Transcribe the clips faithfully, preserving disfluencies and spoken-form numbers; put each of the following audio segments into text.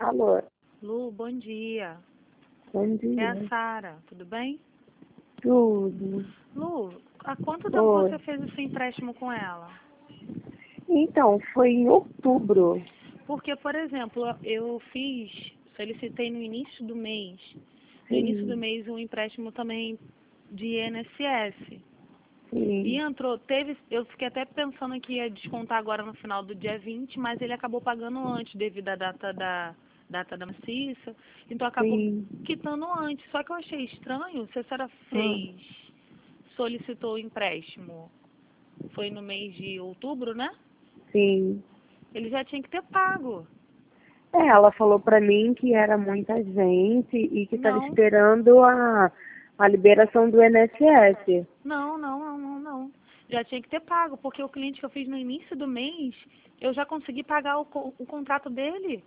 Alô, Lu, bom dia. bom É a dia. Sara, tudo bem? Tudo. Lu, há quanto tempo Oi. você fez o seu empréstimo com ela? Então, foi em outubro. Porque, por exemplo, eu fiz, solicitei no início do mês, no início do Sim, mês um empréstimo também de I N S S. E sim, entrou, teve, eu fiquei até pensando que ia descontar agora no final do dia vinte, mas ele acabou pagando antes devido à data da data da maciça, então acabou sim. quitando antes. Só que eu achei estranho, se a senhora Ah, fez, solicitou o empréstimo, foi no mês de outubro, né? sim. Ele já tinha que ter pago. É, ela falou pra mim que era muita gente e que estava Não, esperando a, a liberação do I N S S. não, não, não, não, não. Já tinha que ter pago, porque o cliente que eu fiz no início do mês, eu já consegui pagar o, co- o contrato dele.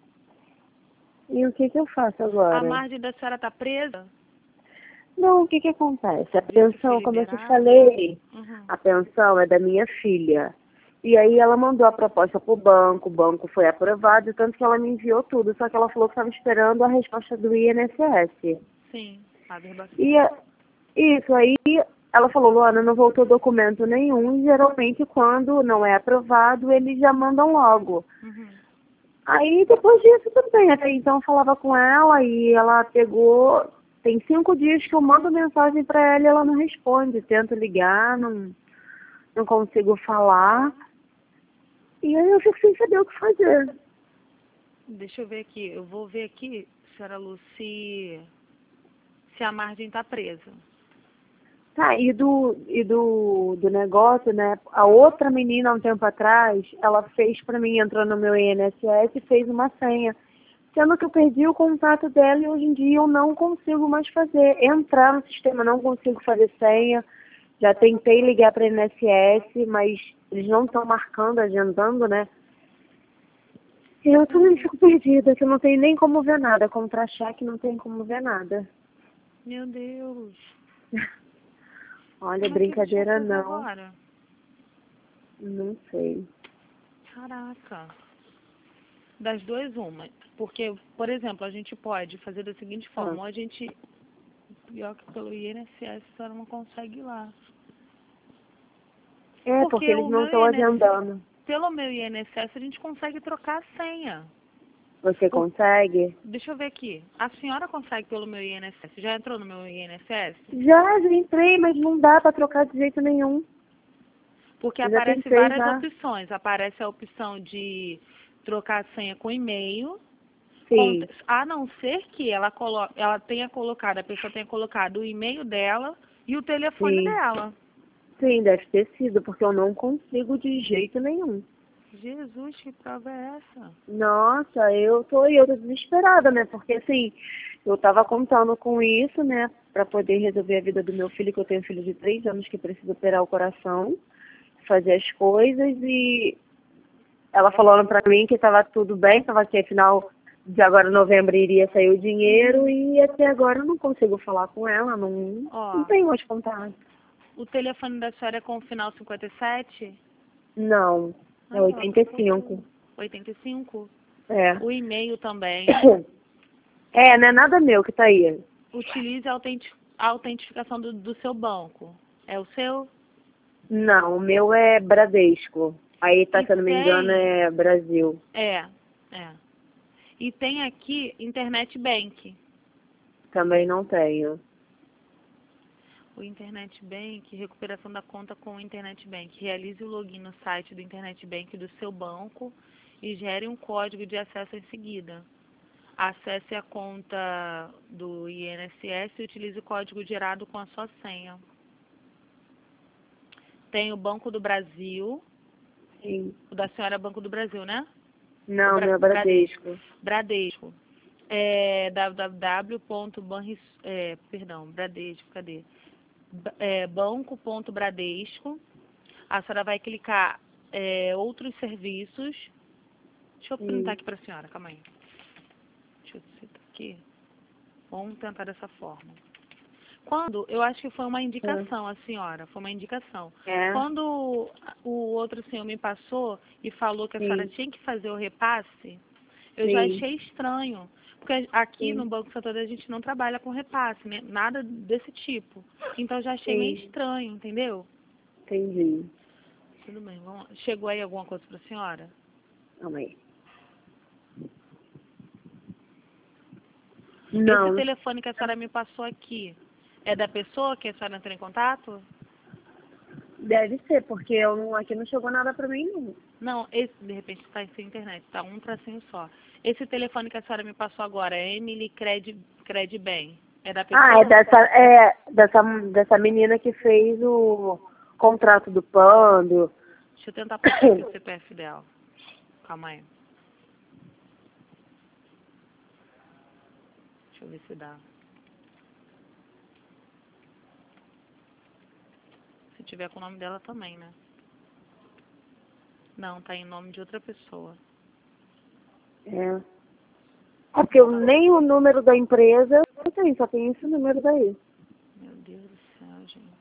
E o que que eu faço A agora? margem da senhora tá presa? Não, o que que acontece? A Viu que foi pensão, como eu te liberado? falei, Uhum. a pensão é da minha filha. E aí ela mandou a proposta pro banco, o banco foi aprovado, tanto que ela me enviou tudo, só que ela falou que estava esperando a resposta do I N S S. Sim, a verbação. E a- isso aí, ela falou, Luana, não voltou documento nenhum, e geralmente quando não é aprovado, eles já mandam logo. Uhum. Aí depois disso tudo bem, até então eu falava com ela e ela pegou, tem cinco dias que eu mando mensagem para ela e ela não responde, tento ligar, não, não consigo falar, e aí eu fico sem saber o que fazer. Deixa eu ver aqui. Eu vou ver aqui, senhora Lu, se, se a margem tá presa. Tá, e do, e do, do negócio, né? A outra menina, há um tempo atrás, ela fez pra mim, entrou no meu I N S S e fez uma senha. Sendo que eu perdi o contato dela e hoje em dia eu não consigo mais fazer. Entrar no sistema, não consigo fazer senha. Já tentei ligar para I N S S, mas eles não estão marcando, agendando, né? E eu também fico perdida, que eu não tenho nem como ver nada. Contra-cheque não tem como ver nada. Meu Deus. Olha, Como é que a gente vai brincadeira fazer não. agora? Não sei. Caraca. Das duas, uma. Porque, por exemplo, a gente pode fazer da seguinte Ah. forma. Ou a gente, pior que pelo I N S S, a senhora não consegue ir lá. É, porque Porque eles o não meu estão I N S S, agendando. pelo meu I N S S, a gente consegue trocar a senha. Você Por- consegue? Deixa eu ver aqui. A senhora consegue pelo meu I N S S? Já entrou no meu I N S S? Já, já entrei, mas não dá para trocar de jeito nenhum. Porque Eu já aparece tentei várias já. opções. Aparece a opção de trocar a senha com e-mail, com- Sim, a não ser que ela, colo ela tenha colocado, a pessoa tenha colocado o e-mail dela e o telefone sim. dela. Sim, deve ter sido, porque eu não consigo de jeito nenhum. Jesus, que prova é essa? Nossa, eu tô, eu tô desesperada, né? Porque assim, eu tava contando com isso, né? Pra poder resolver a vida do meu filho, que eu tenho um filho de três anos que precisa operar o coração, fazer as coisas e ela falando pra mim que tava tudo bem, tava que afinal de agora novembro iria sair o dinheiro Uhum. e até agora eu não consigo falar com ela, não, não Ó, tenho mais contato. o telefone da senhora é com o final cinquenta e sete? Não, é Ah, ela oitenta e trocou cinco. tudo. oitenta e cinco? É. O e-mail também. É, não é nada meu que tá aí. Utilize a autenti- a autentificação do, do seu banco. É o seu? Não, o meu é Bradesco. Aí tá, E se eu não me engano, tem. é Brasil. É, é. E tem aqui Internet Bank. Também não tenho. O Internet Bank, recuperação da conta com o Internet Bank. Realize o login no site do Internet Bank do seu banco e gere um código de acesso em seguida. Acesse a conta do I N S S e utilize o código gerado com a sua senha. Tem o Banco do Brasil. Sim. O da senhora é Banco do Brasil, né? O Não, Bra meu é Bradesco. Bradesco. Bradesco. É www.banris... É, perdão, Bradesco, cadê? Ba- É, banco.bradesco. A senhora vai clicar é, outros serviços. Deixa eu perguntar Sim. aqui para a senhora, calma aí. Deixa eu citar aqui. Vamos tentar dessa forma. Quando, eu acho que foi uma Ah, indicação, a senhora, foi uma indicação. é, Quando o outro senhor me passou e falou que a senhora sim. tinha que fazer o repasse, Eu Sim. já achei estranho. Porque aqui Sim. no Banco Santander a gente não trabalha com repasse, né? Nada desse tipo. Então eu já achei meio Sim. estranho, entendeu? Entendi. Tudo bem, vamos lá. Chegou aí alguma coisa para a senhora? Calma aí. Esse Não, telefone que a senhora me passou aqui é da pessoa que a senhora entrou em contato? deve ser, porque eu não, aqui não chegou nada pra mim, não. Não, esse de repente está sem internet, tá um tracinho só. Esse telefone que a senhora me passou agora é Emily Cred, Credbem. É da pessoa? Ah, é dessa, é dessa, dessa menina que fez o contrato do Pando. Deixa eu tentar passar aqui o C P F dela. Calma aí. Deixa eu ver se dá. Se tiver com o nome dela também, né? Não, tá em nome de outra pessoa. É. É porque eu, nem o número da empresa eu tenho, só tem esse número daí. Meu Deus do céu, gente.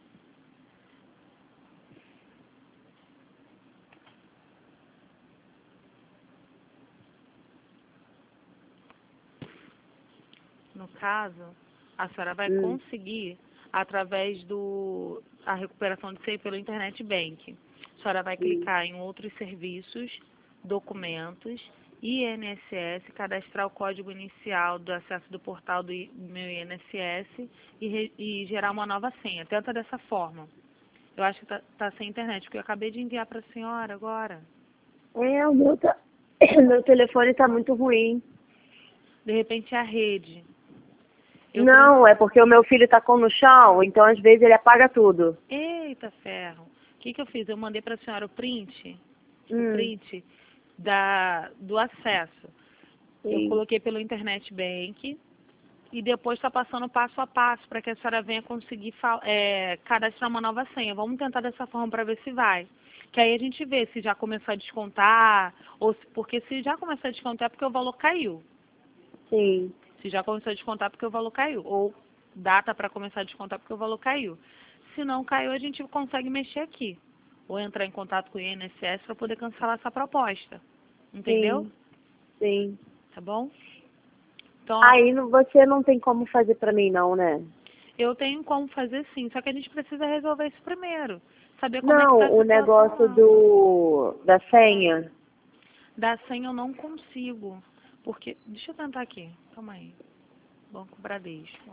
No caso, a senhora vai Hum. conseguir através do a recuperação de S E I pelo Internet Bank. A senhora vai clicar em outros serviços, documentos, I N S S, cadastrar o código inicial do acesso do portal do I- meu I N S S e, re- e gerar uma nova senha. Tenta dessa forma. Eu acho que tá, tá sem internet, porque eu acabei de enviar para a senhora agora. É, o meu, tá... meu telefone tá muito ruim. De repente é a rede. Eu Não, é porque o meu filho tá com no chão, então às vezes ele apaga tudo. Eita ferro. O que, que eu fiz? Eu mandei para a senhora o print, o Hum, print da, do acesso. Eu sim, coloquei pelo Internet Bank e depois está passando passo a passo para que a senhora venha conseguir fa- é, cadastrar uma nova senha. Vamos tentar dessa forma para ver se vai. Que aí a gente vê se já começou a descontar, ou se, porque se já começou a descontar é porque o valor caiu. sim, Se já começou a descontar porque o valor caiu. Ou data para começar a descontar porque o valor caiu. Se não caiu, a gente consegue mexer aqui. Ou entrar em contato com o I N S S para poder cancelar essa proposta. Entendeu? sim, sim. Tá bom? Então, ó, Aí não- você não tem como fazer pra mim não, né? eu tenho como fazer sim, só que a gente precisa resolver isso primeiro. Saber como é que Não, está a o situação negócio lá. do da senha. Da senha eu não consigo. Porque, deixa eu tentar aqui. Calma aí. Banco Bradesco.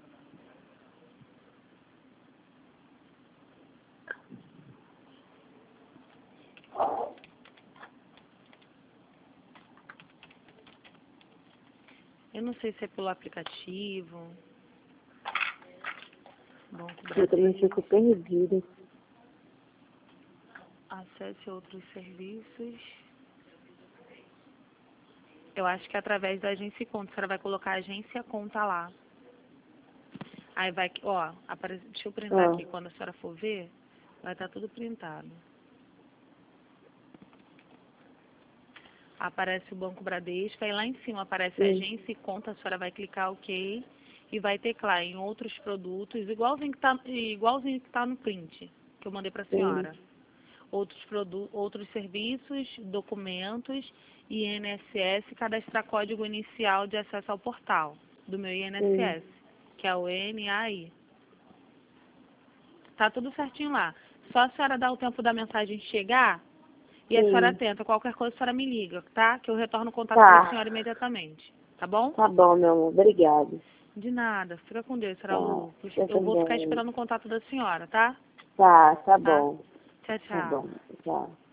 Eu não sei se é pelo aplicativo. Banco Eu também Bradesco. fico perdida. Acesse outros serviços. Eu acho que é através da agência e conta. A senhora vai colocar agência e conta lá. Aí vai, ó, apare... deixa eu printar Ah, aqui. Quando a senhora for ver, vai estar tudo printado. Aparece o Banco Bradesco, aí lá em cima aparece sim, agência e conta, a senhora vai clicar OK e vai teclar em outros produtos, igualzinho que tá, igualzinho que tá no print que eu mandei para a sim, senhora. Outros produtos, outros serviços, documentos, I N S S, cadastrar código inicial de acesso ao portal do meu sim, I N S S, que é o N A I. Tá tudo certinho lá. Só a senhora dar o tempo da mensagem chegar e a senhora sim. tenta. Qualquer coisa a senhora me liga, tá? Que eu retorno o contato para a Tá, senhora imediatamente. Tá bom? tá bom, meu amor. Obrigado. De nada. Fica com Deus, senhora Tá, Lu. eu Eu vou ficar também. esperando o contato da senhora, tá? Tá, tá Tá? bom. Tchau, Tá tchau. bom. Tchau.